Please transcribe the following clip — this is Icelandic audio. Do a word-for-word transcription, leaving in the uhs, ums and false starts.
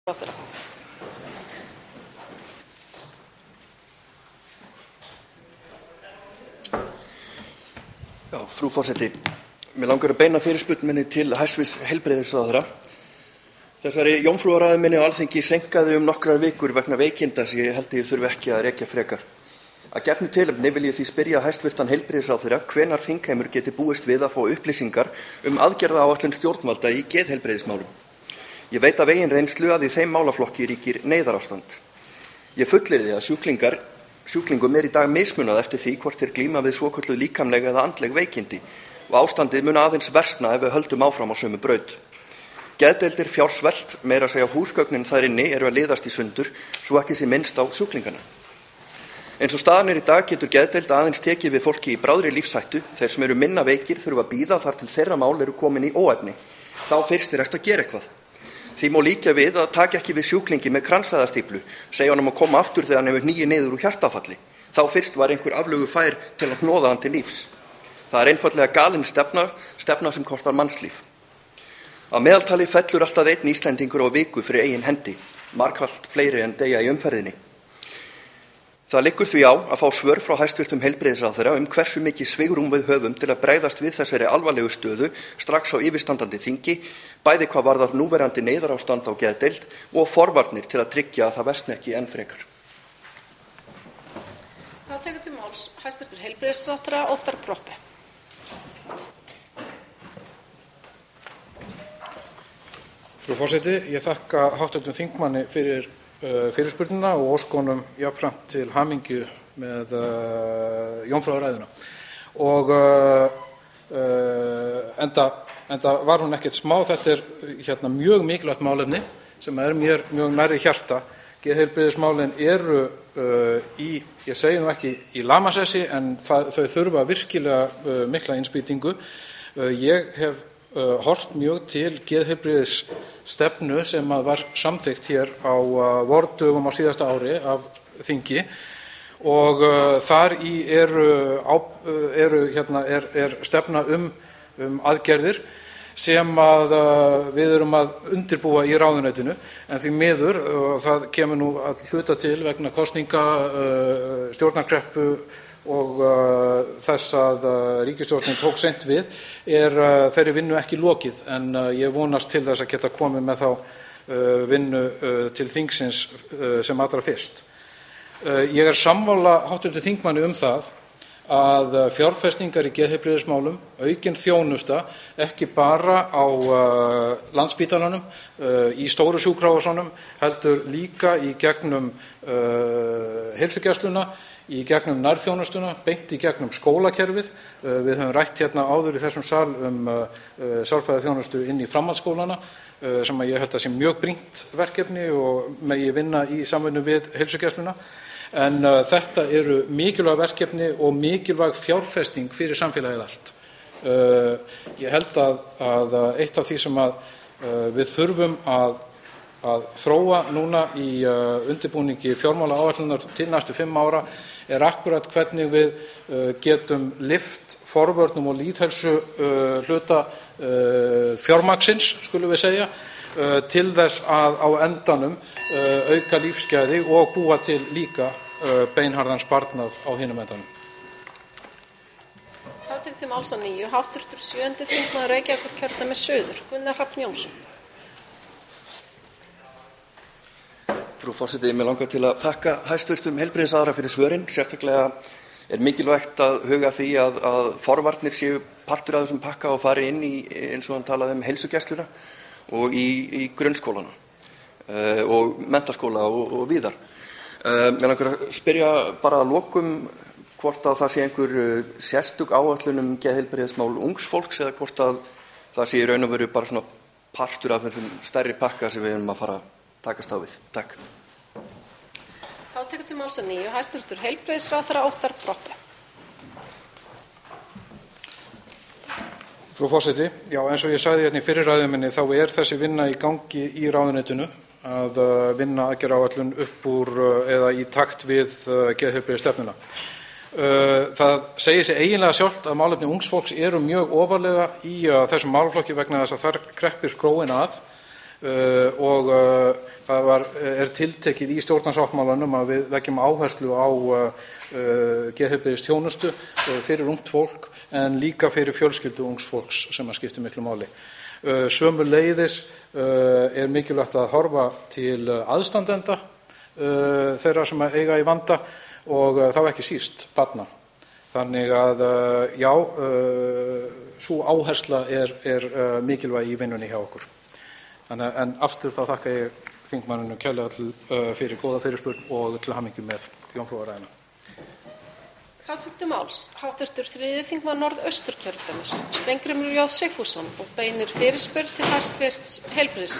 ráðherra. Já, frú forseti. Mér langar að beina fyrirspurn minni til hæstvirts heilbrigðisráðherra. Þessari jómfrúarræðu minni á Alþingi seinkaði um nokkrar vikur vegna veikinda sem ég held ég þurfi ekki að rekja frekar. Að gefnu tilefni vil ég því spyrja hæstvirtan heilbrigðisráðherra hvenær þingheimur geti búist við að fá upplýsingar um aðgerðaáætlun stjórnvalda í geðheilbrigðismálum. Ég veit af eigin reynslu að í þeim málaflokki ríkir neyðarástand. Ég fullyrði að sjúklingar, sjúklingum er í dag mismunað eftir því hvort þeir glíma við svokölluð líkamleg eða andleg veikindi og ástandið mun aðeins versna ef við höldum áfram á sömu braut. Geðdeildir fjársvelt, meira að segja húsgögnin þar inni eru að liðast í sundur svo ekki sé minnst á sjúklingana. Eins og staðan er í dag getur geðdeild aðeins tekið við fólki í bráðri lífshættu. Þeir sem eru minna veikir þurfa að bíða þar til þeirra mál eru komin í óefni. Þá fyrst er hægt að gera eitthvað. Því má líkja við að taka ekki við sjúklingi með kransæðastíflu, segja honum að koma aftur þegar hann hefur hnigið niður úr hjartafalli. Þá fyrst var einhver aflögu fær til að hnoða hann til lífs. Það er einfaldlega galin stefna, stefna sem kostar mannslíf. Að meðaltali fellur alltaf einn Íslendingur á viku fyrir eigin hendi, margfalt fleiri en deyja í umferðinni. Það liggur því á að fá svör frá hæstvirtum heilbrigðisráðherra um hversu mikið svigrúm við höfum til að bregðast við þessari alvarlegu stöðu strax á yfirstandandi þingi, bæði hvað varðar núverandi neyðarástand á geðdeild og forvarnir til að tryggja að það versni ekki enn frekar. Þá tekur til máls hæstvirtur heilbrigðisráðherra Óttar Proppé. Frú forseti, ég þakka háttvirtum þingmanni fyrir uh, fyrirspurnina og óska honum jafnframt til hamingju með uh, jómfrúarræðuna. Og uh, uh, enda, enda var hún ekkert smá, þetta er hérna, mjög mikilvægt málefni sem er mér mjög nærri hjarta. Geðheilbrigðismálin eru uh, í, ég segi nú ekki í lamasessi, en það, þau þurfa virkilega uh, mikla innspýtingu. Uh, ég hef Uh, hort mjög til geðheilbrigðisstefnu sem að var samþykkt hér á uh, vordögum á síðasta ári af þingi og uh, þar í eru, á, uh, eru hérna, er, er stefna um, um aðgerðir sem að uh, við erum að undirbúa í ráðuneytinu, en því miður uh, það kemur nú að hluta til vegna kosninga, uh, stjórnarkreppu og uh, þess að uh, ríkisstjórnin tók seint við er uh, þeirri vinnu ekki lokið, en uh, ég vonast til þess að geta komið með þá uh, vinnu uh, til þingsins uh, sem allra fyrst. Uh, ég er sammála háttvirtum þingmanni um það að uh, fjárfestingar í geðheilbrigðismálum, aukin þjónusta, ekki bara á uh, Landspítalanum, uh, í stóru sjúkrahúsunum, heldur líka í gegnum uh, heilsugæsluna, í gegnum nærþjónustuna, beint í gegnum skólakerfið. Við höfum rætt hérna áður í þessum sal um sálfræðiþjónustu inn í framhaldsskólana sem ég held að sé mjög brýnt verkefni og megi vinna í samvinnu við heilsugæsluna. En uh, þetta eru mikilvæg verkefni og mikilvæg fjárfesting fyrir samfélagið allt. Uh, ég held að, að eitt af því sem að, uh, við þurfum að að þróa núna í uh, undirbúningi fjármálaáætlunar til næstu fimm ára er akkurat hvernig við uh, getum lyft forvörnum og lýðheilsu uh, hluta uh, fjármagnsins, skulum við segja, uh, til þess að á endanum uh, auka lífsgæði og búa til líka uh, beinharðan sparnað á hinum endanum. Þá tekur til máls að nýju háttvirtur sjöundi þingmaður Reykjavíkurkjördæmis suður, Gunnar Hrafn Jónsson. Frú forseti, mér langar til að þakka hæstvirtum heilbrigðisráðherra fyrir svörin. Sérstaklega er mikilvægt að huga því að, að forvarnir séu partur af þessum pakka og fari inn í, eins og hann talaði um, heilsugæsluna og í, í grunnskólana uh, og menntaskóla og, og víðar. Uh, mér langar að spyrja bara að lokum hvort að það sé einhver uh, sérstök áætlun um geðheilbrigðismál ungs fólks eða hvort að það sé í raun og veru bara svona partur af þessum stærri pakka sem við erum að fara að takast á við. Takk. Þá tekur til máls að nýju hæstvirtur heilbrigðisráðherra Óttar Proppé. Frú forseti, já, eins og ég sagði hérna í fyrri ræðu minni þá er þessi vinna í gangi í ráðuneytinu að uh, vinna aðgerðaáætlun upp úr uh, eða í takt við uh, geðheilbrigðisstefnuna. Uh, það segir sig eiginlega sjálft að málefni ungs fólks eru mjög ofarlega í uh, þessum málaflokki vegna þess að þar kreppir skróin að. og það var, er tiltekið í stjórnarsáttmálanum að við leggjum áherslu á geðheilbrigðisþjónustu fyrir ungt fólk en líka fyrir fjölskyldu ungs fólks sem að skiptir miklu máli. Sömuleiðis er mikilvægt að horfa til aðstandenda þeirra sem eiga í vanda og þá ekki síst barna. Þannig að já, sú áhersla er, er mikilvæg í vinnunni hjá okkur. Þannig, en aftur þá þakka ég þingmanninu kærlega til, fyrir góða fyrirspurn og til hamingju með jómfrúarræðina. Þá töktu máls háttvirtur þriðji þingmaður Norðausturkjördæmis, Steingrímur J. Sigfússon, og beinir fyrirspurn til hæstvirts heilbrigðisráðherra.